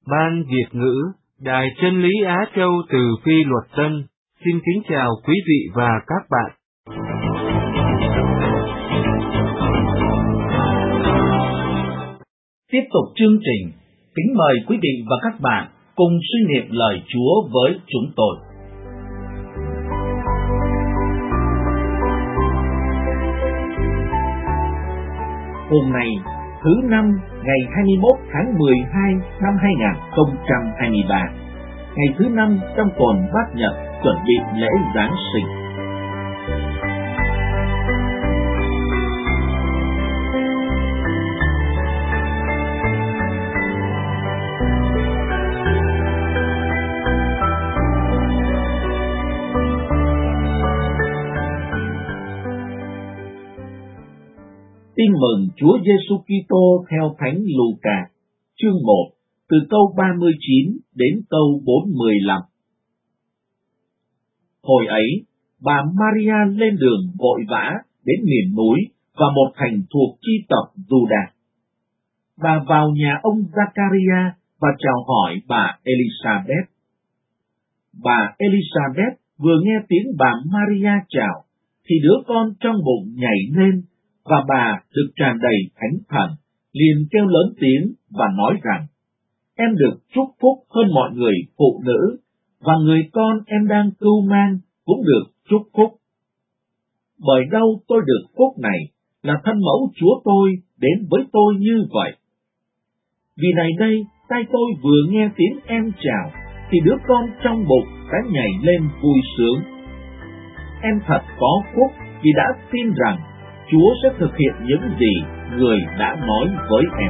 Ban Việt ngữ, Đài Chân lý Á Châu từ Phi Luật Tân, xin kính chào quý vị và các bạn. Tiếp tục chương trình, kính mời quý vị và các bạn cùng suy niệm lời Chúa với chúng tôi. Hôm nay, thứ năm, ngày 21 tháng 12 năm 2023, ngày thứ năm trong tuần Bát Nhật chuẩn bị lễ Giáng sinh. Tin mừng Chúa Giêsu Kitô theo Thánh Luca, chương 1, từ câu 39 đến câu 45. Hồi ấy, bà Maria lên đường vội vã đến miền núi và một thành thuộc chi tộc Giuđa. Bà vào nhà ông Zacaria và chào hỏi bà Elisabeth. Bà Elisabeth vừa nghe tiếng bà Maria chào, thì đứa con trong bụng nhảy lên, và bà được tràn đầy Thánh Thần, liền kêu lớn tiếng và nói rằng: Em được chúc phúc hơn mọi người phụ nữ, và người con em đang cưu mang cũng được chúc phúc. Bởi đâu tôi được phúc này, là thân mẫu Chúa tôi đến với tôi như vậy. Vì này đây, tay tôi vừa nghe tiếng em chào, thì đứa con trong bụng đã nhảy lên vui sướng. Em thật có phúc vì đã tin rằng Chúa sẽ thực hiện những gì người đã nói với em.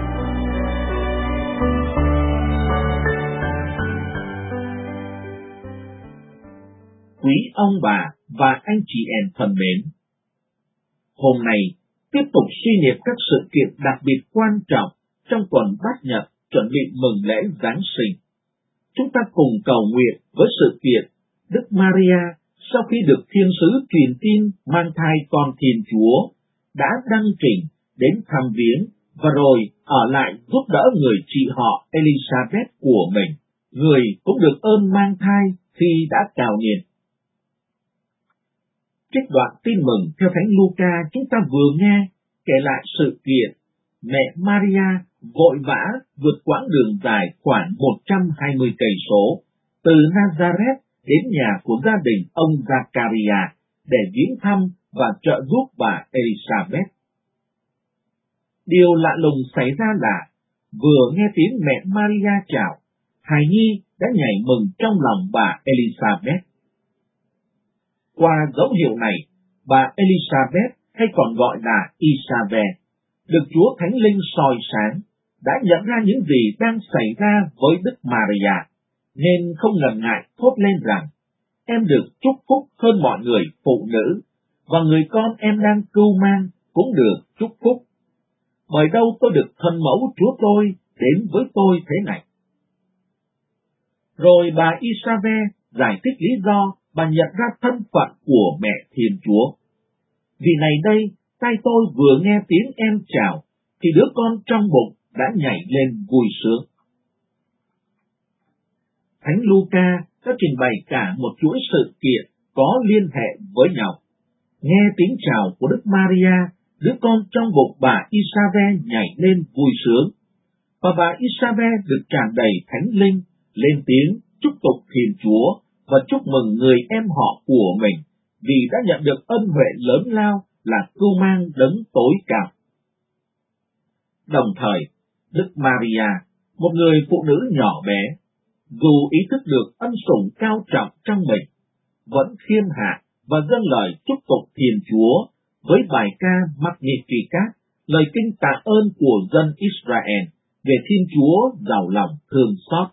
Quý ông bà và anh chị em thân mến, hôm nay tiếp tục suy niệm các sự kiện đặc biệt quan trọng trong tuần Bát Nhật chuẩn bị mừng lễ Giáng sinh. Chúng ta cùng cầu nguyện với sự kiện Đức Maria sau khi được thiên sứ truyền tin mang thai con Thiên Chúa đã đăng trình đến thăm viếng và rồi ở lại giúp đỡ người chị họ Elisabeth của mình, người cũng được ơn mang thai khi đã cao niên. Trích đoạn tin mừng theo Thánh Luca chúng ta vừa nghe kể lại sự kiện mẹ Maria vội vã vượt quãng đường dài khoảng 120 cây số từ Nazareth đến nhà của gia đình ông Zacaria để viếng thăm và trợ giúp bà Elisabeth. Điều lạ lùng xảy ra là vừa nghe tiếng mẹ Maria chào, hài nhi đã nhảy mừng trong lòng bà Elisabeth. Qua dấu hiệu này, bà Elisabeth hay còn gọi là Isabel, được Chúa Thánh Linh soi sáng, đã nhận ra những gì đang xảy ra với Đức Maria, nên không ngần ngại thốt lên rằng: Em được chúc phúc hơn mọi người phụ nữ, và người con em đang cưu mang cũng được chúc phúc. Bởi đâu tôi được thân mẫu Chúa tôi đến với tôi thế này. Rồi bà Isabel giải thích lý do bà nhận ra thân phận của mẹ Thiên Chúa. Vì này đây, tay tôi vừa nghe tiếng em chào, thì đứa con trong bụng đã nhảy lên vui sướng. Thánh Luca đã trình bày cả một chuỗi sự kiện có liên hệ với nhau. Nghe tiếng chào của Đức Maria, đứa con trong bụng bà Isabel nhảy lên vui sướng, và bà Isabel được tràn đầy Thánh Linh, lên tiếng chúc tụng Thiên Chúa và chúc mừng người em họ của mình vì đã nhận được ân huệ lớn lao là cưu mang đấng tối cao. Đồng thời, Đức Maria, một người phụ nữ nhỏ bé, dù ý thức được ân sủng cao trọng trong mình, vẫn khiêm hạ và dâng lời chúc tụng Thiên Chúa với bài ca Magnificat, lời kinh tạ ơn của dân Israel về Thiên Chúa giàu lòng thương xót.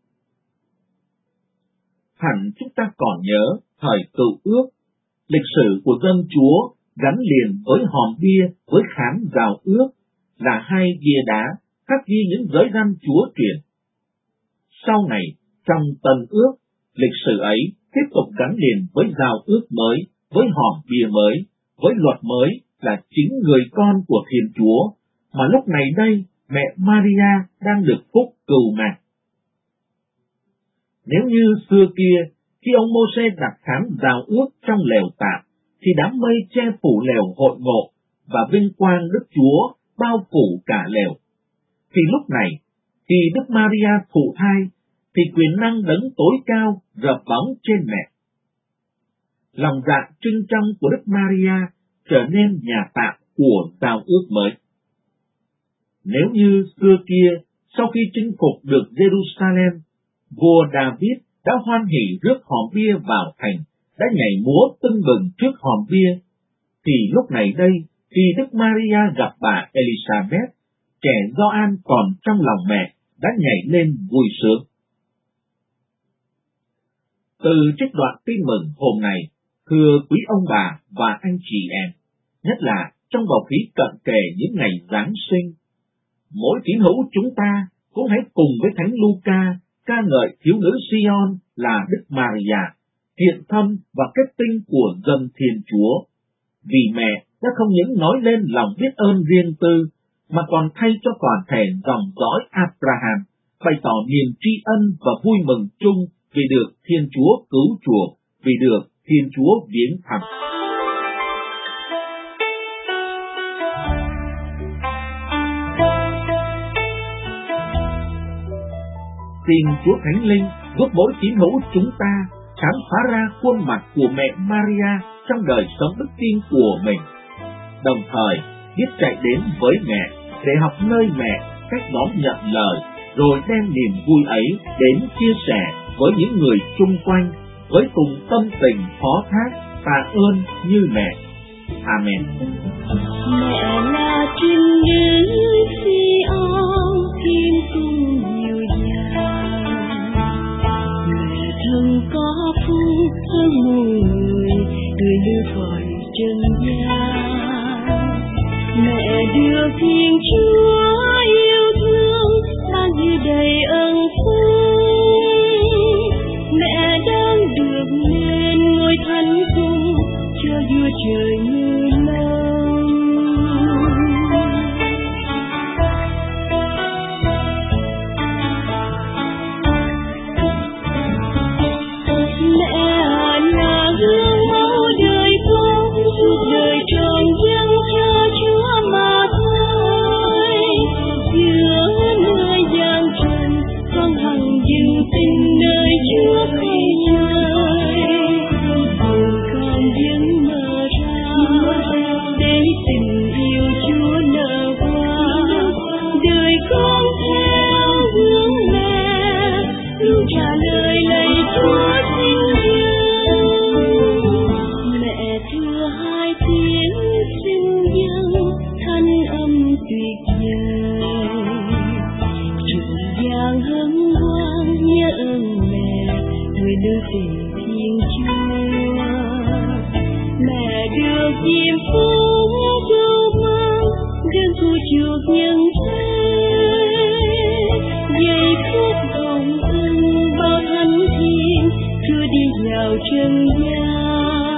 Hẳn chúng ta còn nhớ thời Cựu Ước, lịch sử của dân Chúa gắn liền với hòm bia với khám rào ước là hai bia đá khắc ghi những giới răn Chúa truyền. Sau này, trong Tân Ước, lịch sử ấy tiếp tục gắn liền với rào ước mới, với hòm bia mới, với luật mới là chính người con của Thiên Chúa, mà lúc này đây mẹ Maria đang được phúc cưu mang. Nếu như xưa kia, khi ông Mô-sê đặt khám giao ước trong lều tạm, thì đám mây che phủ lều hội ngộ, và vinh quang Đức Chúa bao phủ cả lều. Thì lúc này, khi Đức Maria thụ thai, thì quyền năng Đấng tối cao rợp bóng trên mẹ. Lòng dạ trưng trong của Đức Maria trở nên nhà tạm của giao ước mới. Nếu như xưa kia, sau khi chinh phục được Jerusalem, vua David đã hoan hỉ rước hòm bia vào thành, đã nhảy múa tưng bừng trước hòm bia, thì lúc này đây, khi Đức Maria gặp bà Elizabeth, trẻ Gioan còn trong lòng mẹ đã nhảy lên vui sướng. Từ trích đoạn tin mừng hôm nay, thưa quý ông bà và anh chị em, nhất là trong bầu khí cận kề những ngày Giáng sinh, mỗi tín hữu chúng ta cũng hãy cùng với Thánh Luca ca ngợi thiếu nữ Sion là Đức Maria, hiện thân và kết tinh của dân Thiên Chúa, vì mẹ đã không những nói lên lòng biết ơn riêng tư, mà còn thay cho toàn thể dòng dõi Abraham bày tỏ niềm tri ân và vui mừng chung vì được Thiên Chúa cứu chuộc, vì được Thiên Chúa viếng thăm. Xin Chúa Thánh Linh giúp mỗi tín hữu chúng ta khám phá ra khuôn mặt của mẹ Maria trong đời sống đức tin của mình, đồng thời biết chạy đến với mẹ để học nơi mẹ cách đón nhận lời, rồi đem niềm vui ấy đến chia sẻ với những người chung quanh, với cùng tâm tình phó thác tạ ơn như mẹ. Amen. Mẹ là trinh nữ Sion thiên cung nhiều nhà, mẹ thân có phúc hơn người đưa khỏi trần gian. Mẹ được Thiên Chúa yêu thương ban như đầy ân phúc, mẹ đang được lên ngôi thánh cung cho vua trời người lâu. Mẹ là gương mẫu đời con, suốt đời tròn dâng cho Chúa mà thôi. Giữa nơi gian trần, con hằng dừng tình nơi Chúa khơi trời. Hồn con vẫn mở ra để tình yêu Chúa nở hoa. Đời con theo hướng mẹ, luôn trả lời lạy Chúa xin yêu. Mẹ thưa hai tiếng xin dâng thanh âm tuyệt vời, trọn vàng hân hoan nhớ ơn mẹ, người nữ tình Thiên Chúa. Mẹ được diêm phúc cứu mang, đương cứu chuộc nhân thế. Giây phút hồng ân bao thánh thiên, chưa đi vào trần gian.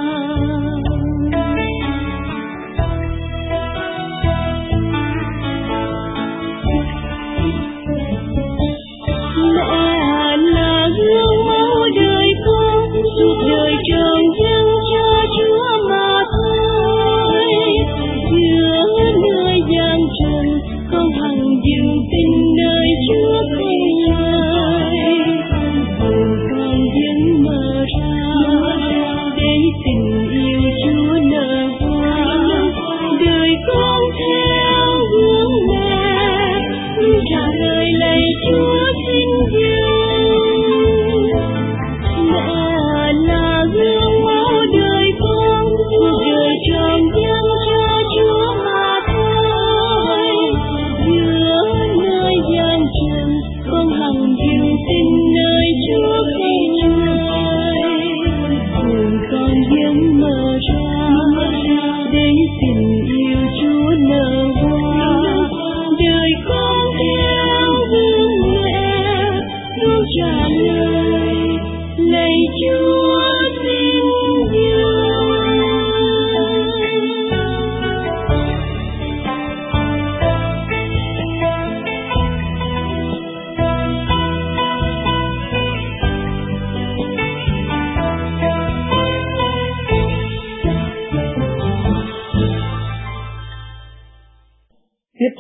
Mẹ là gương mẫu đời con, suốt đời tròn dâng cho Chúa mà thôi. Giữa nơi gian trần, con hằng dừng tình nơi Chúa khơi trời. Hồn con vẫn mở ra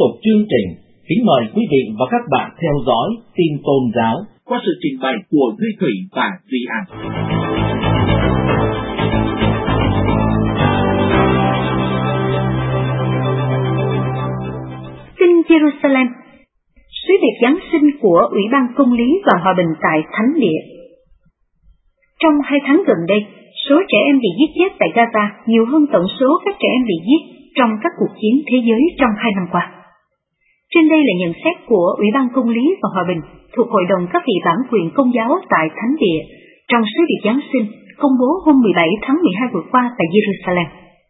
tục chương trình, kính mời quý vị và các bạn theo dõi tin tôn giáo qua sự trình bày của Duy Thủy và Duy An. Kinh Jerusalem, sứ điệp Giáng sinh của Ủy ban Công lý và Hòa bình tại Thánh Địa. Trong 2 tháng gần đây, số trẻ em bị giết chết tại Gaza nhiều hơn tổng số các trẻ em bị giết trong các cuộc chiến thế giới trong 2 năm qua. Trên đây là nhận xét của Ủy ban Công lý và Hòa bình thuộc Hội đồng các vị bản quyền Công giáo tại Thánh Địa trong sứ điệp Giáng sinh công bố hôm 17 tháng 12 vừa qua tại Jerusalem.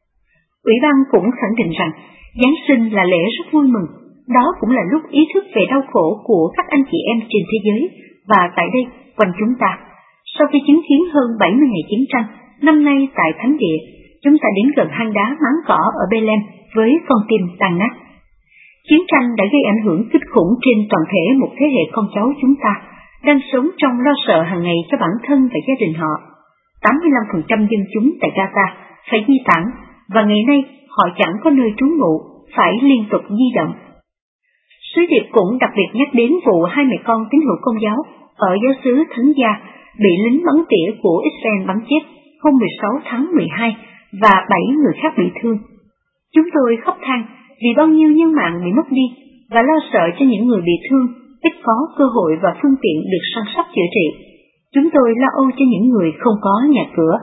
Ủy ban cũng khẳng định rằng Giáng sinh là lễ rất vui mừng, đó cũng là lúc ý thức về đau khổ của các anh chị em trên thế giới và tại đây quanh chúng ta. Sau khi chứng kiến hơn 70 ngày chiến tranh, năm nay tại Thánh Địa, chúng ta đến gần hang đá máng cỏ ở Bethlehem với con tim tan nát. Chiến tranh đã gây ảnh hưởng kinh khủng trên toàn thể một thế hệ con cháu chúng ta, đang sống trong lo sợ hàng ngày cho bản thân và gia đình họ. 85% dân chúng tại Gaza phải di tản, và ngày nay họ chẳng có nơi trú ngụ, phải liên tục di động. Sứ điệp cũng đặc biệt nhắc đến vụ 2 mẹ con tín hữu Công giáo ở giáo xứ Thánh Gia bị lính bắn tỉa của Israel bắn chết hôm 16 tháng 12 và 7 người khác bị thương. Chúng tôi khóc than vì bao nhiêu nhân mạng bị mất đi và lo sợ cho những người bị thương, ít có cơ hội và phương tiện được săn sóc chữa trị. Chúng tôi lo âu cho những người không có nhà cửa.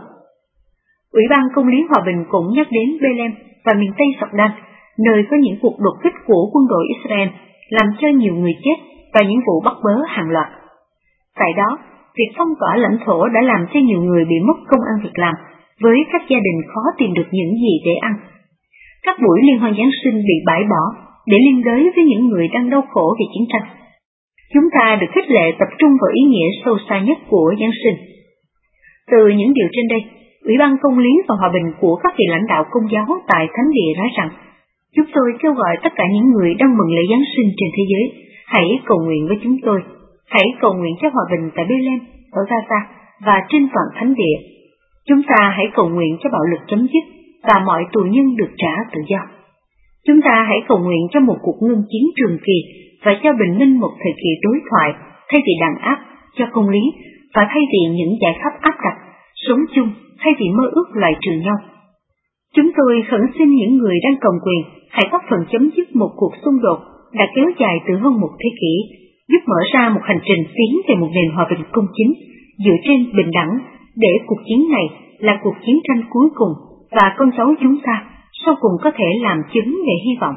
Ủy ban Công lý Hòa bình cũng nhắc đến Bethlehem và miền Tây Jordan, nơi có những cuộc đột kích của quân đội Israel làm cho nhiều người chết và những vụ bắt bớ hàng loạt. Tại đó, việc phong tỏa lãnh thổ đã làm cho nhiều người bị mất công ăn việc làm, với các gia đình khó tìm được những gì để ăn. Các buổi liên hoan Giáng sinh bị bãi bỏ để liên đới với những người đang đau khổ vì chiến tranh. Chúng ta được khích lệ tập trung vào ý nghĩa sâu xa nhất của Giáng sinh. Từ những điều trên đây, Ủy ban Công lý và Hòa bình của các vị lãnh đạo Công giáo tại Thánh Địa nói rằng, chúng tôi kêu gọi tất cả những người đang mừng lễ Giáng sinh trên thế giới, hãy cầu nguyện với chúng tôi. Hãy cầu nguyện cho hòa bình tại Bethlehem, ở Gaza và trên toàn Thánh Địa. Chúng ta hãy cầu nguyện cho bạo lực chấm dứt và mọi tù nhân được trả tự do. Chúng ta hãy cầu nguyện cho một cuộc ngưng chiến trường kỳ và cho bình minh một thời kỳ đối thoại thay vì đàn áp, cho công lý và thay vì những giải pháp áp đặt, sống chung thay vì mơ ước loại trừ nhau. Chúng tôi khẩn xin những người đang cầm quyền hãy góp phần chấm dứt một cuộc xung đột đã kéo dài từ hơn một thế kỷ, giúp mở ra một hành trình tiến về một nền hòa bình công chính dựa trên bình đẳng, để cuộc chiến này là cuộc chiến tranh cuối cùng và con cháu chúng ta sau cùng có thể làm chứng về hy vọng.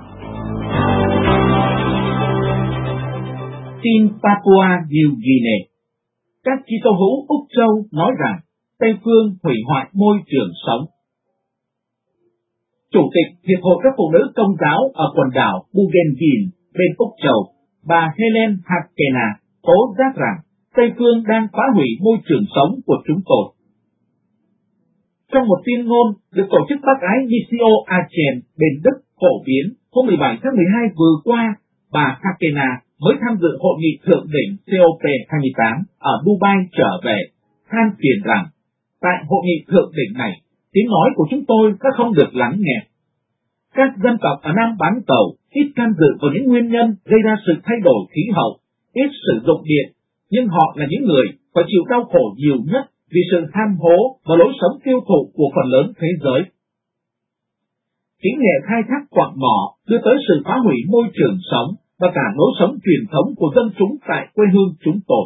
Tin Papua New Guinea. Các Kitô hữu Úc Châu nói rằng Tây phương hủy hoại môi trường sống. Chủ tịch Hiệp hội các phụ nữ Công giáo ở quần đảo Bougainville bên Úc Châu, bà Helen Hakena tố giác rằng Tây phương đang phá hủy môi trường sống của chúng tôi. Trong một tuyên ngôn được tổ chức bác ái Missio Achen bên Đức phổ biến hôm 17 tháng 12 vừa qua, bà Hakena mới tham dự hội nghị thượng đỉnh COP28 ở Dubai trở về, than phiền rằng tại hội nghị thượng đỉnh này, tiếng nói của chúng tôi đã không được lắng nghe. Các dân tộc ở Nam bán cầu ít can dự vào những nguyên nhân gây ra sự thay đổi khí hậu, ít sử dụng điện, nhưng họ là những người phải chịu đau khổ nhiều nhất vì sự tham hố và lối sống tiêu thụ của phần lớn thế giới. Kỹ nghệ khai thác quặng mỏ đưa tới sự phá hủy môi trường sống và cả lối sống truyền thống của dân chúng tại quê hương chúng tôi.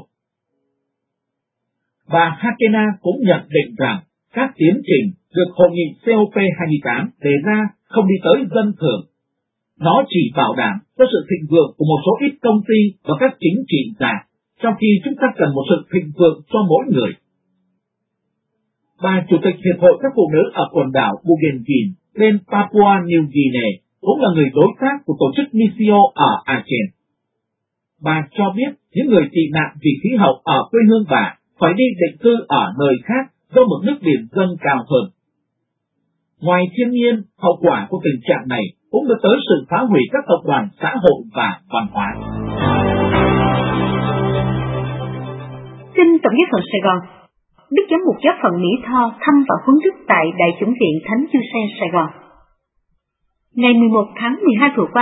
Bà Hakena cũng nhận định rằng các tiến trình được hội nghị COP28 đề ra không đi tới dân thường. Nó chỉ bảo đảm cho sự thịnh vượng của một số ít công ty và các chính trị gia, trong khi chúng ta cần một sự thịnh vượng cho mỗi người. Bà Chủ tịch Hiệp hội các phụ nữ ở quần đảo Bougainville bên Papua New Guinea cũng là người đối tác của tổ chức Missio ở Aceh. Bà cho biết những người tị nạn vì khí hậu ở quê hương bà phải đi định cư ở nơi khác do mực nước biển dâng cao hơn. Ngoài thiên nhiên, hậu quả của tình trạng này cũng đưa tới sự phá hủy các tập đoàn xã hội và văn hóa. Xin Tổng giám phận Sài Gòn. Đức giám mục giáo phận Mỹ Tho thăm và huấn đức tại Đại chủng viện Thánh Giuse Sài Gòn. Ngày 11 tháng 12 vừa qua,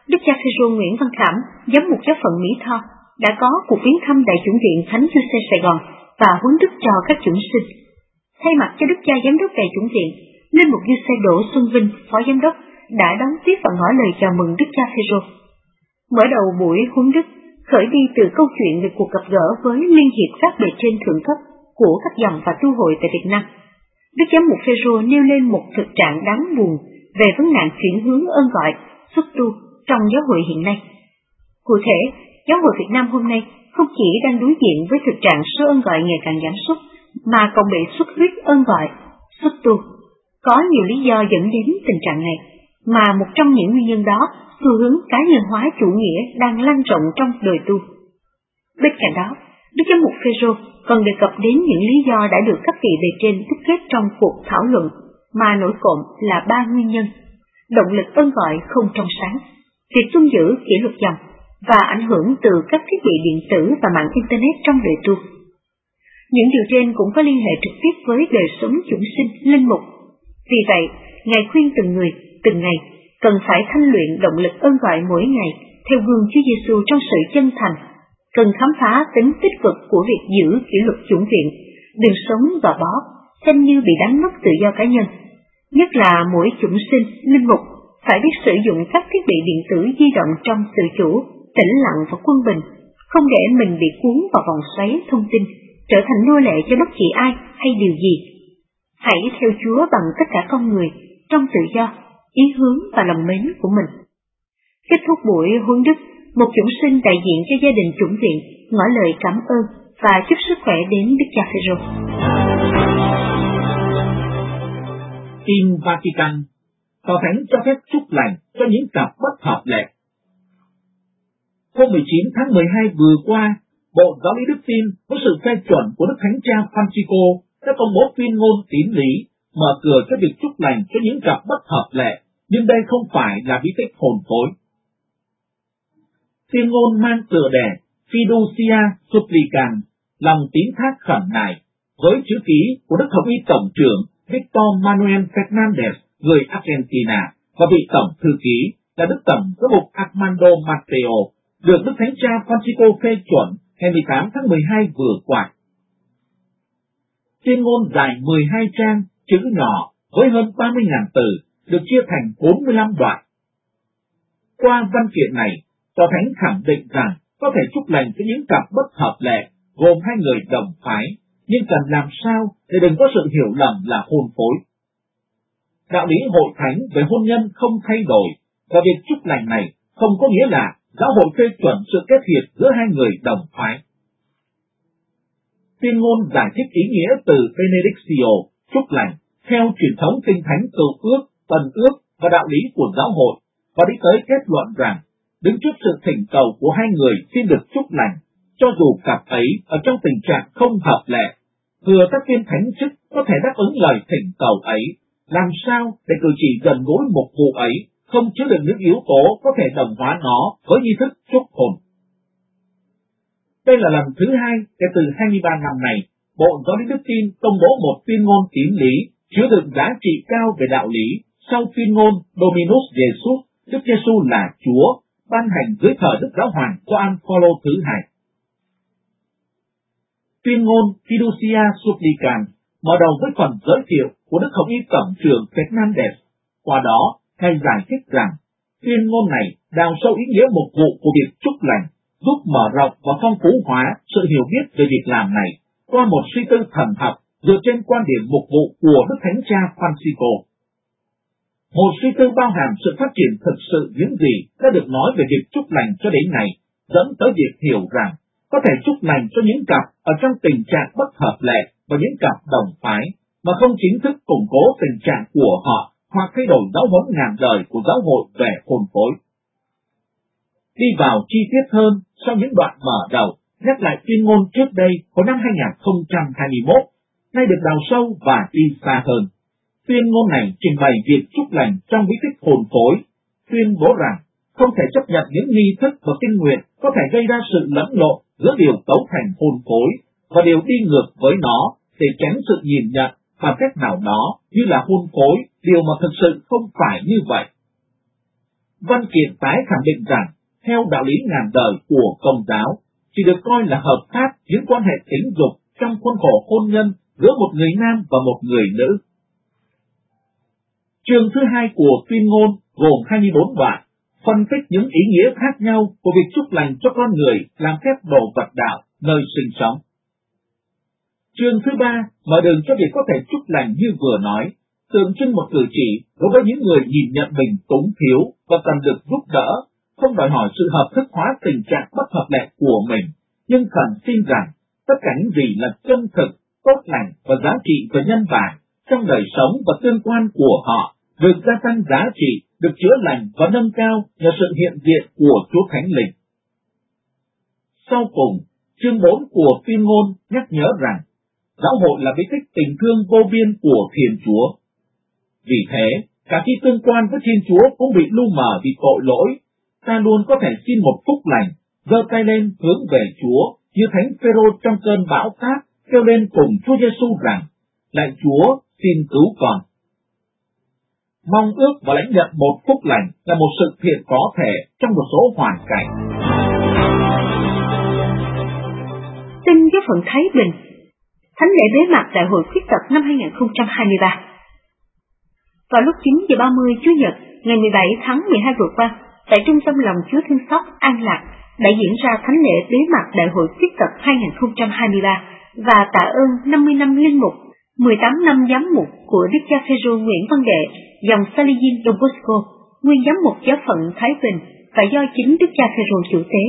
Đức cha Phêrô Nguyễn Văn Khảm, giám mục giáo phận Mỹ Tho, đã có cuộc viếng thăm Đại chủng viện Thánh Giuse Sài Gòn và huấn đức cho các chủng sinh. Thay mặt cho Đức cha giám đốc Đại chủng viện, linh mục Giuse Đỗ Xuân Vinh, phó giám đốc, đã đón tiếp và ngỏ lời chào mừng Đức cha Phêrô. Mở đầu buổi huấn đức, khởi đi từ câu chuyện về cuộc gặp gỡ với liên hiệp các bề trên thượng cấp của các dòng và tu hội tại Việt Nam. Đức giám mục Phêrô nêu lên một thực trạng đáng buồn về vấn nạn chuyển hướng ơn gọi, xuất tu trong giáo hội hiện nay. Cụ thể, giáo hội Việt Nam hôm nay không chỉ đang đối diện với thực trạng số ơn gọi ngày càng giảm sút, mà còn bị xuất huyết ơn gọi, xuất tu. Có nhiều lý do dẫn đến tình trạng này, mà một trong những nguyên nhân đó, xu hướng cá nhân hóa chủ nghĩa đang lan rộng trong đời tu. Bên cạnh đó, Đức giám mục Phêrô còn đề cập đến những lý do đã được các vị bề trên đúc kết trong cuộc thảo luận, mà nổi cộm là 3 nguyên nhân: động lực ơn gọi không trong sáng, việc tuân giữ kỷ luật dòng và ảnh hưởng từ các thiết bị điện tử và mạng Internet trong đời tu. Những điều trên cũng có liên hệ trực tiếp với đời sống chúng sinh, linh mục. Vì vậy, Ngài khuyên từng người, từng ngày, cần phải thanh luyện động lực ơn gọi mỗi ngày theo gương Chúa Giêsu trong sự chân thành, cần khám phá tính tích cực của việc giữ kỷ luật chủng viện, đừng sống gò bó, xem như bị đánh mất tự do cá nhân. Nhất là mỗi chủng sinh, linh mục phải biết sử dụng các thiết bị điện tử di động trong tự chủ, tĩnh lặng và quân bình, không để mình bị cuốn vào vòng xoáy thông tin, trở thành nô lệ cho bất kỳ ai hay điều gì. Hãy theo Chúa bằng tất cả con người, trong tự do, ý hướng và lòng mến của mình. Kết thúc buổi huấn đức, một chủng sinh đại diện cho gia đình chủng viện ngỏ lời cảm ơn và chúc sức khỏe đến Đức cha Phêrô. Tin Vatican, Tòa Thánh cho phép chúc lành cho những cặp bất hợp lệ. Hôm 19 tháng 12 vừa qua, Bộ Giáo lý Đức Tin với sự phê chuẩn của Đức Thánh cha Francisco đã công bố tuyên ngôn tín lý, mở cửa cho việc chúc lành cho những cặp bất hợp lệ, nhưng đây không phải là bí tích hồn phối. Tuyên ngôn mang tựa đề Fiducia Supplicans, lòng tín thác khẩn nài, với chữ ký của Đức Hồng y Tổng trưởng Victor Manuel Fernandez, người Argentina, và vị Tổng thư ký là Đức Tổng giám mục Armando Mateo, được Đức Thánh cha Francisco phê chuẩn ngày 18 tháng 12 vừa qua. Tuyên ngôn dài 12 trang, chữ nhỏ với hơn 30.000 từ, được chia thành 45 đoạn. Qua văn kiện này, Tòa Thánh khẳng định rằng có thể chúc lành cho những cặp bất hợp lệ gồm hai người đồng phái, nhưng cần làm sao để đừng có sự hiểu lầm là hôn phối. Đạo lý hội thánh về hôn nhân không thay đổi, và việc chúc lành này không có nghĩa là giáo hội phê chuẩn sự kết hiệp giữa hai người đồng phái. Tuyên ngôn giải thích ý nghĩa từ Benedictio, chúc lành, theo truyền thống kinh thánh cựu ước, tân ước và đạo lý của giáo hội, và đi tới kết luận rằng, đứng trước sự thỉnh cầu của hai người xin được chúc lành, cho dù cặp ấy ở trong tình trạng không hợp lệ, thừa các viên thánh chức có thể đáp ứng lời thỉnh cầu ấy, làm sao để cử chỉ gần gũi một vụ ấy không chứa đựng những yếu tố có thể đồng hóa nó với nghi thức chúc hồn. Đây là lần thứ hai kể từ 23 năm này, Bộ Giáo lý Đức Tin công bố một tuyên ngôn tín lý chứa đựng giá trị cao về đạo lý sau tuyên ngôn Dominus Jesus, Đức Giêsu là Chúa, ban hành dưới thời Đức Giáo hoàng Gioan Phaolô thứ 2. Tuyên ngôn Fiducia Supplicans mở đầu với phần giới thiệu của Đức Hồng y Tổng trưởng Fernandez. Qua đó, Ngài giải thích rằng tuyên ngôn này đào sâu ý nghĩa mục vụ của việc chúc lành, giúp mở rộng và phong phú hóa sự hiểu biết về việc làm này qua một suy tư thần học dựa trên quan điểm mục vụ của Đức Thánh cha Francisco. Một suy tư bao hàm sự phát triển thực sự những gì đã được nói về việc chúc lành cho đến nay, dẫn tới việc hiểu rằng có thể chúc lành cho những cặp ở trong tình trạng bất hợp lệ và những cặp đồng phái, mà không chính thức củng cố tình trạng của họ hoặc thay đổi giáo huấn ngàn đời của giáo hội về hôn phối. Đi vào chi tiết hơn sau những đoạn mở đầu, nhắc lại tuyên ngôn trước đây của năm 2021, nay được đào sâu và đi xa hơn. Tuyên ngôn này trình bày việc chúc lành trong bí tích hồn phối, tuyên bố rằng không thể chấp nhận những nghi thức và kinh nguyện có thể gây ra sự lẫn lộn giữa điều cấu thành hồn phối và điều đi ngược với nó để tránh sự nhìn nhận bằng cách nào đó như là hôn phối, điều mà thực sự không phải như vậy. Văn kiện tái khẳng định rằng, theo đạo lý ngàn đời của Công giáo, chỉ được coi là hợp pháp những quan hệ tình dục trong khuôn khổ hôn nhân giữa một người nam và một người nữ. Chương thứ 2 của tuyên ngôn gồm 24 đoạn, phân tích những ý nghĩa khác nhau của việc chúc lành cho con người làm phép đồ vật đạo nơi sinh sống. Chương thứ 3 mở đường cho việc có thể chúc lành như vừa nói, tượng trưng một cử chỉ đối với những người nhìn nhận mình túng thiếu và cần được giúp đỡ, không đòi hỏi sự hợp thức hóa tình trạng bất hợp lệ của mình, nhưng khẩn xin rằng tất cả những gì là chân thực, tốt lành và giá trị về nhân bản trong đời sống và tương quan của họ được gia tăng giá trị, được chữa lành và nâng cao nhờ sự hiện diện của Chúa Thánh Linh. Sau cùng, chương 4 của tuyên ngôn nhắc nhớ rằng giáo hội là bí tích tình thương vô biên của Thiên Chúa. Vì thế, cả khi tương quan với Thiên Chúa cũng bị lu mờ vì tội lỗi, ta luôn có thể xin một phúc lành, giơ tay lên hướng về Chúa, như Thánh Phêrô trong cơn bão táp kêu lên cùng Chúa Giêsu rằng: Lạy Chúa, xin cứu con. Mong ước và lãnh nhận một phúc lành là một sự kiện có thể trong một số hoàn cảnh. Tin giáo phận Thái Bình, thánh lễ bế mạc Đại hội khuyết tật năm 2023. Vào lúc 9 giờ 30 Chủ nhật, ngày 17 tháng 12 vừa qua, tại Trung tâm Lòng Chúa Thương Xót An Lạc đã diễn ra thánh lễ bế mạc Đại hội khuyết tật 2023 và tạ ơn 50 năm linh mục, 18 năm giám mục của Đức cha Phêrô Nguyễn Văn Đệ, dòng Salesian Don Bosco, nguyên giám mục giáo phận Thái Bình và do chính Đức cha Phêrô chủ tế.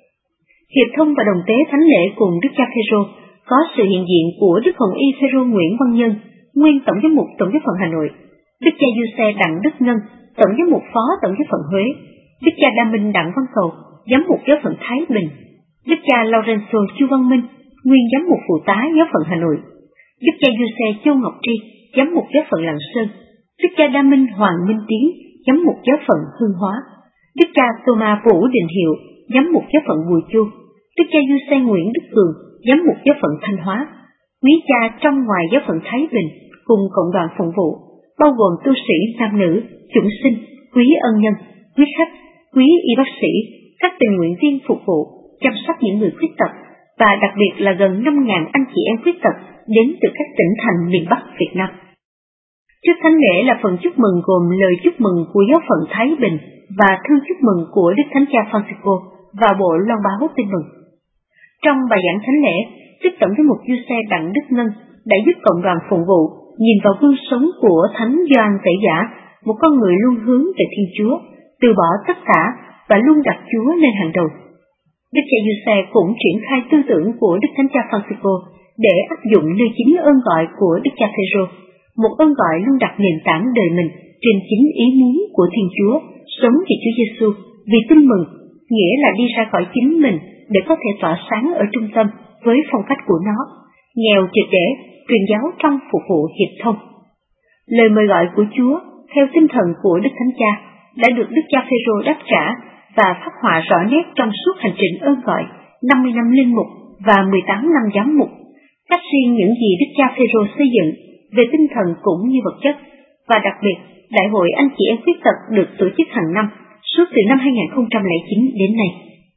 Hiệp thông và đồng tế thánh lễ cùng Đức cha Phêrô có sự hiện diện của Đức Hồng Y Phêrô Nguyễn Văn Nhân, nguyên tổng giám mục Tổng giáo phận Hà Nội, Đức cha Giuse Đặng Đức Ngân, tổng giám mục phó Tổng giáo phận Huế, Đức cha Đa Minh Đặng Văn Cầu, giám mục giáo phận Thái Bình, Đức cha Lorenzo Chu Văn Minh, nguyên giám mục phụ tá giáo phận Hà Nội, Đức cha Giuse Châu Ngọc Tri, giám mục giáo phận Lạng Sơn, Đức cha Đa Minh Hoàng Minh Tiến, giám mục giáo phận Hương Hóa, Đức cha Thomas Vũ Đình Hiệu, giám mục giáo phận Bùi Chu, Đức cha Giuse Nguyễn Đức Cường, giám mục giáo phận Thanh Hóa, quý cha trong ngoài giáo phận Thái Bình cùng cộng đoàn phụng vụ, bao gồm tu sĩ nam nữ, chủng sinh, quý ân nhân, quý khách, quý y bác sĩ, các tình nguyện viên phục vụ, chăm sóc những người khuyết tật và đặc biệt là gần 5.000 anh chị em khuyết tật đến từ các tỉnh thành miền Bắc Việt Nam. Trước thánh lễ là phần chúc mừng gồm lời chúc mừng của giáo phận Thái Bình và thư chúc mừng của Đức Thánh Cha Francisco và bộ loan báo tin mừng. Trong bài giảng thánh lễ, Đức Tổng giám mục Giuse Đặng Đức Ngân đã giúp cộng đoàn phụng vụ nhìn vào gương sống của Thánh Gioan Tẩy Giả, một con người luôn hướng về Thiên Chúa, từ bỏ tất cả và luôn đặt Chúa lên hàng đầu. Đức cha Giuse cũng triển khai tư tưởng của Đức Thánh Cha Francisco để áp dụng nơi chính ơn gọi của Đức cha Phêrô, một ơn gọi luôn đặt nền tảng đời mình trên chính ý muốn của Thiên Chúa, sống vì Chúa Giêsu, vì tin mừng, nghĩa là đi ra khỏi chính mình để có thể tỏa sáng ở trung tâm với phong cách của nó, nghèo triệt để, truyền giáo trong phục vụ hiệp thông. Lời mời gọi của Chúa theo tinh thần của Đức Thánh Cha đã được Đức cha Phêrô đáp trả và phát họa rõ nét trong suốt hành trình ơn gọi 50 năm linh mục và 18 năm giám mục, cách riêng những gì Đức cha Phêrô xây dựng về tinh thần cũng như vật chất, và đặc biệt Đại hội anh chị em khuyết tật được tổ chức hàng năm suốt từ năm 2009 đến nay.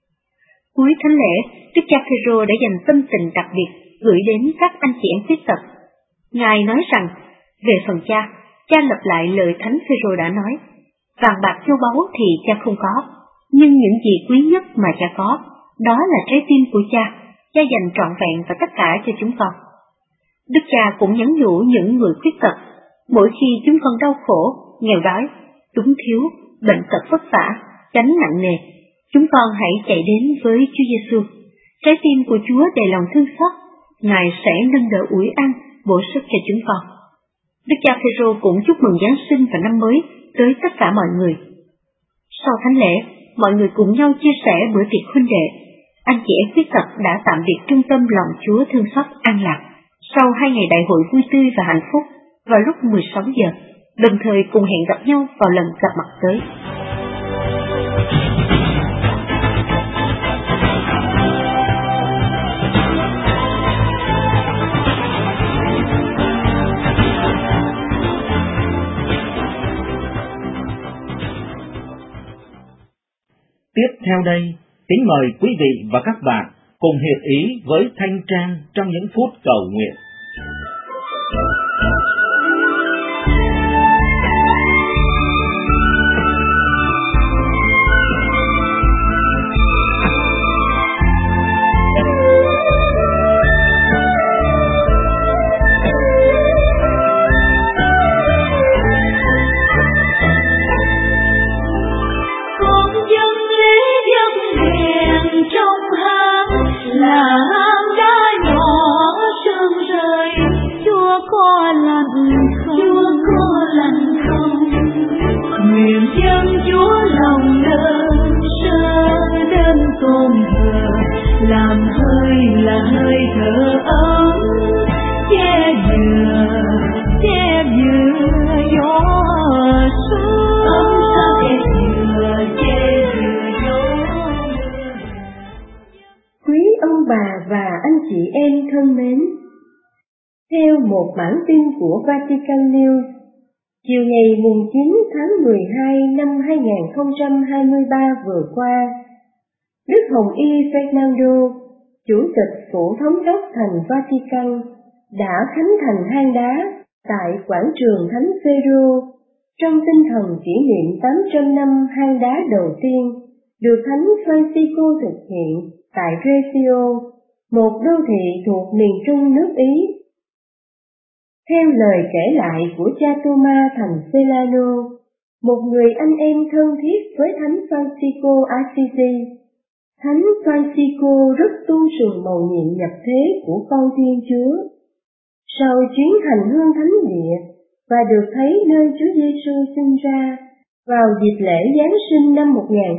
Cuối thánh lễ, Đức cha Phêrô đã dành tâm tình đặc biệt gửi đến các anh chị em khuyết tật. Ngài nói rằng, về phần cha, cha lặp lại lời Thánh Phêrô đã nói, vàng bạc châu báu thì cha không có, nhưng những gì quý nhất mà cha có, đó là trái tim của cha dành trọn vẹn và tất cả cho chúng con. Đức cha cũng nhắn nhủ những người khuyết tật, mỗi khi chúng con đau khổ, nghèo đói, túng thiếu, bệnh tật vất vả, gánh nặng nề, chúng con hãy chạy đến với Chúa Giêsu. Trái tim của Chúa đầy lòng thương xót, Ngài sẽ nâng đỡ ủi an, bổ sức cho chúng con. Đức cha Phêrô cũng chúc mừng Giáng sinh và năm mới tới tất cả mọi người. Sau thánh lễ, mọi người cùng nhau chia sẻ bữa tiệc huynh đệ. Anh chị em khuyết tật đã tạm biệt trung tâm Lòng Chúa Thương Xót An Lạc sau 2 ngày đại hội vui tươi và hạnh phúc vào lúc 16 giờ, đồng thời cùng hẹn gặp nhau vào lần gặp mặt tới. Theo đây, kính mời quý vị và các bạn cùng hiệp ý với Thanh Trang trong những phút cầu nguyện. Nguyện dâng Chúa lòng đơn sơ đơn tôn thờ, làm hơi là hơi thở ấm che vừa gió xuân, che vừa gió. Quý ông bà và anh chị em thân mến, theo một bản tin của Vatican News, chiều ngày mùng 9 tháng 12 năm 2023 vừa qua, Đức Hồng Y Fernando, Chủ tịch Phủ Thống đốc thành Vatican, đã khánh thành hang đá tại quảng trường Thánh Phêrô trong tinh thần kỷ niệm 800 năm hang đá đầu tiên được Thánh Francisco thực hiện tại Reggio, một đô thị thuộc miền trung nước Ý. Theo lời kể lại của cha Thomas thành Celano, một người anh em thân thiết với Thánh Francisco Assisi, Thánh Francisco rất tôn sùng mầu nhiệm nhập thế của con Thiên Chúa. Sau chuyến hành hương thánh địa và được thấy nơi Chúa Giêsu sinh ra vào dịp lễ Giáng sinh năm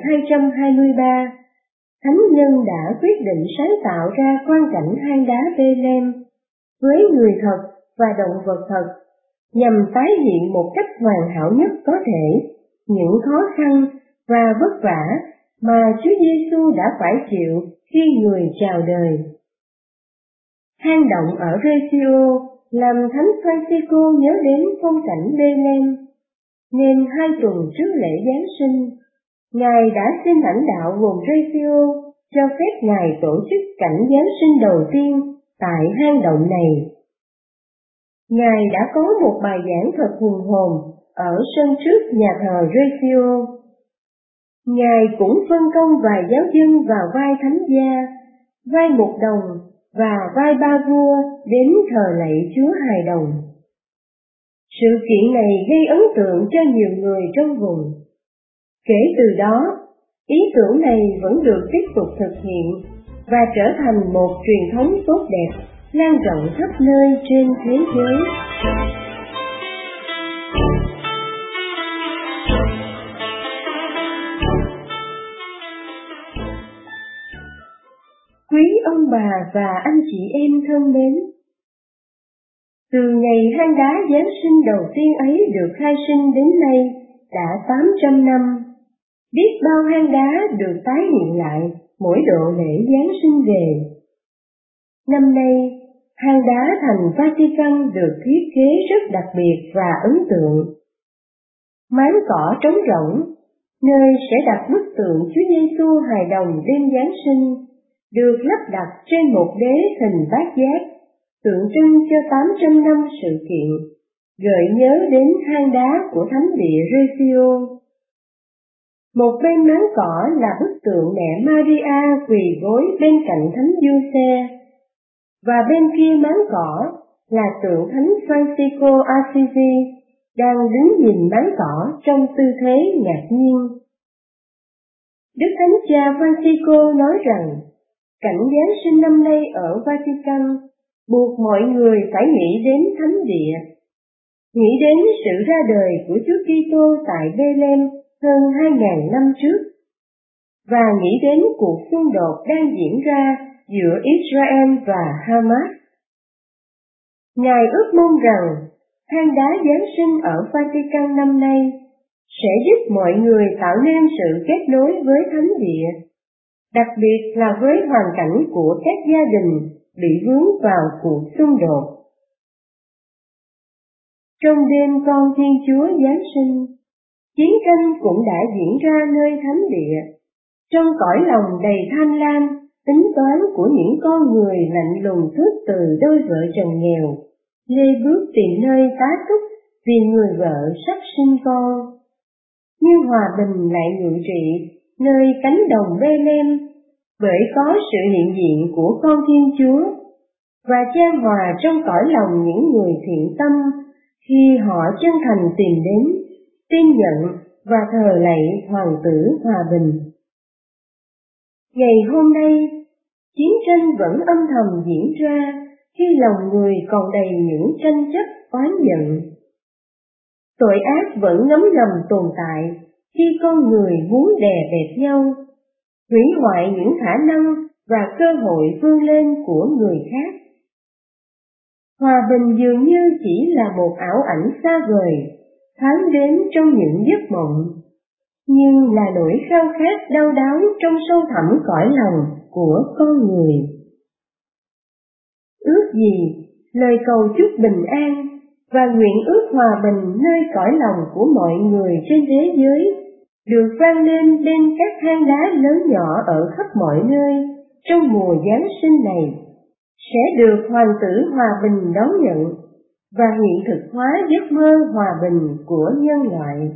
1223, Thánh Nhân đã quyết định sáng tạo ra quang cảnh hang đá Bethlehem với người thật và động vật thật, nhằm tái hiện một cách hoàn hảo nhất có thể những khó khăn và vất vả mà Chúa Giêsu đã phải chịu khi người chào đời. Hang động ở Reggio làm Thánh Francisco nhớ đến phong cảnh Bethlehem, nên 2 tuần trước lễ Giáng sinh, Ngài đã xin lãnh đạo vùng Reggio cho phép Ngài tổ chức cảnh Giáng sinh đầu tiên tại hang động này. Ngài đã có một bài giảng thật hùng hồn ở sân trước nhà thờ Reggio. Ngài cũng phân công vài giáo dân vào vai thánh gia, vai mục đồng và vai ba vua đến thờ lạy Chúa Hài Đồng. Sự kiện này gây ấn tượng cho nhiều người trong vùng. Kể từ đó, ý tưởng này vẫn được tiếp tục thực hiện và trở thành một truyền thống tốt đẹp, lan rộng khắp nơi trên thế giới. Quý ông bà và anh chị em thân mến, từ ngày hang đá Giáng sinh đầu tiên ấy được khai sinh đến nay đã 800 năm, biết bao hang đá được tái hiện lại mỗi độ lễ Giáng sinh về. Năm nay, hang đá thành Vatican được thiết kế rất đặc biệt và ấn tượng. Máng cỏ trống rỗng, nơi sẽ đặt bức tượng Chúa Giêsu hài đồng đêm Giáng sinh, được lắp đặt trên một đế hình bát giác, tượng trưng cho 800 năm sự kiện, gợi nhớ đến hang đá của thánh địa Reggio. Một bên máng cỏ là bức tượng mẹ Maria quỳ gối bên cạnh thánh Giuse, và bên kia máng cỏ là tượng thánh Francisco Assisi đang đứng nhìn máng cỏ trong tư thế ngạc nhiên. Đức Thánh Cha Francisco nói rằng, cảnh Giáng sinh năm nay ở Vatican buộc mọi người phải nghĩ đến thánh địa, nghĩ đến sự ra đời của Chúa Kitô tại Bethlehem hơn 2000 năm trước, và nghĩ đến cuộc xung đột đang diễn ra giữa Israel và Hamas. Ngài ước mong rằng hang đá Giáng sinh ở Vatican năm nay sẽ giúp mọi người tạo nên sự kết nối với thánh địa, đặc biệt là với hoàn cảnh của các gia đình bị vướng vào cuộc xung đột. Trong đêm con Thiên Chúa Giáng sinh, chiến tranh cũng đã diễn ra nơi thánh địa, Trong cõi lòng đầy tham lam, tính toán của những con người lạnh lùng thước từ đôi vợ chồng nghèo, lê bước tìm nơi tá túc vì người vợ sắp sinh con. Nhưng hòa bình lại ngự trị nơi cánh đồng Bê-lem, bởi có sự hiện diện của con Thiên Chúa, và chan hòa trong cõi lòng những người thiện tâm khi họ chân thành tìm đến, tin nhận và thờ lạy Hoàng tử hòa bình. Ngày hôm nay, chiến tranh vẫn âm thầm diễn ra khi lòng người còn đầy những tranh chấp oán giận. Tội ác vẫn ngấm ngầm tồn tại khi con người muốn đè bẹp nhau, hủy hoại những khả năng và cơ hội vươn lên của người khác. Hòa bình dường như chỉ là một ảo ảnh xa vời, thoáng đến trong những giấc mộng, nhưng là nỗi khao khát đau đáu trong sâu thẳm cõi lòng của con người. Ước gì lời cầu chúc bình an và nguyện ước hòa bình nơi cõi lòng của mọi người trên thế giới được vang lên bên các hang đá lớn nhỏ ở khắp mọi nơi trong mùa Giáng sinh này, sẽ được Hoàng tử hòa bình đón nhận và hiện thực hóa giấc mơ hòa bình của nhân loại.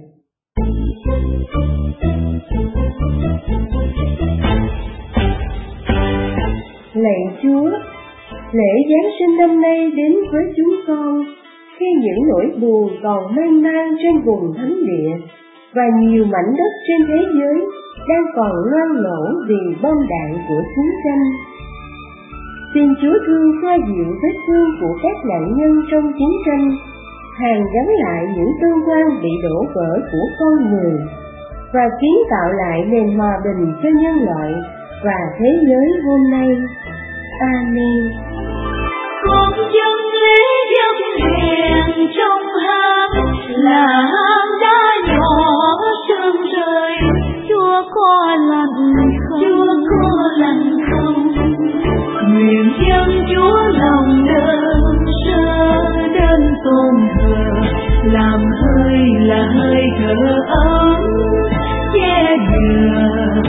Lạy Chúa, lễ Giáng sinh năm nay đến với chúng con khi những nỗi buồn còn mênh mang trên vùng thánh địa và nhiều mảnh đất trên thế giới đang còn loang lổ vì bom đạn của chiến tranh. Xin Chúa thương xoa dịu vết thương của các nạn nhân trong chiến tranh, hàn gắn lại những tương quan bị đổ vỡ của con người, và kiến tạo lại nền hòa bình cho nhân loại và thế giới hôm nay. Amen. Con dân lễ dân hèn trong hang là hang đá nhỏ sương rơi, Chúa có lành không? Chúa có lành không? Nguyện dân Chúa lòng đơn sơ đơn tôn thờ, làm hơi là hơi thở ấm, che dừa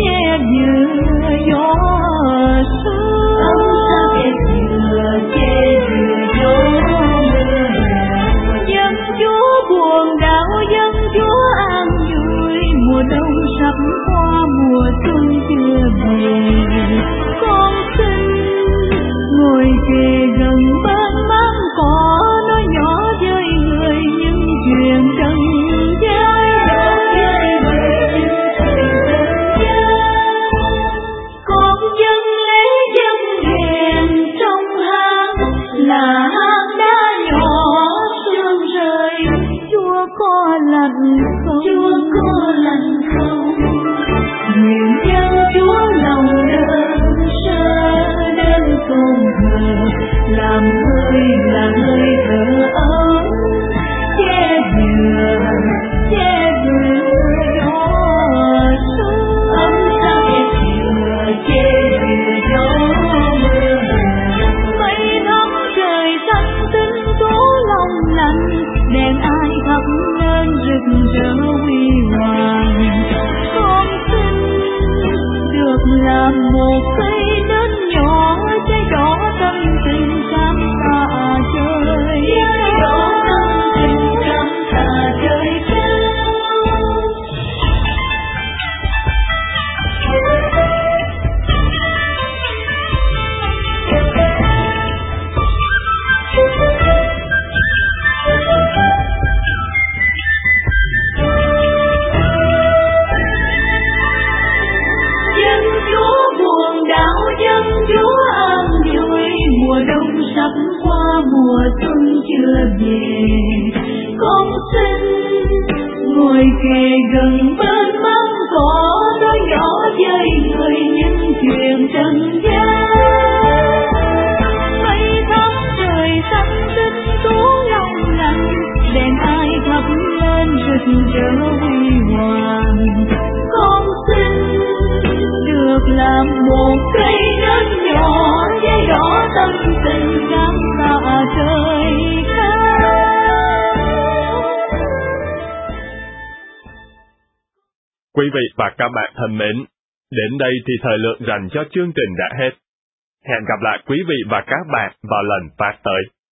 gió sương. Dân Chúa buồn đau, dân Chúa an vui, mùa đông sắp qua, mùa xuân chưa về. Con xin ngồi kề gần bên máng cỏ, nói nhỏ với người những chuyện trần gian. Con dân lễ dân hèn trong hang là hang đá nhỏ sương rơi, Chúa có lành không? Chúa có lành không? Nguyện dân Chúa lòng đơn sơ đơn tôn thờ, làm hơi là hơi thở ấm, che dừa gió sương. Ấm sao che dừa gió mưa. Mây thắm trời xanh tinh tố lòng lành, đèn ai thắp lên rực rỡ huy hoàng. Con xin được làm một cây nến nhỏ, cháy đỏ tâm tình cảm tạ trời cao. Mùa đông sắp qua, mùa xuân chưa về. Con xin ngồi kề gần bên máng cỏ, nói nhỏ với người những chuyện trần gian. Mây thắm trời xanh tinh tú lòng lành, đèn ai thắp lên rực rỡ huy hoàng. Con xin được làm một cây nến nhỏ, với đỏ tâm tình cảm tạ trời cao. Quý vị và các bạn thân mến, Đến đây thì thời lượng dành cho chương trình đã hết. Hẹn gặp lại quý vị và các bạn vào lần phát tới.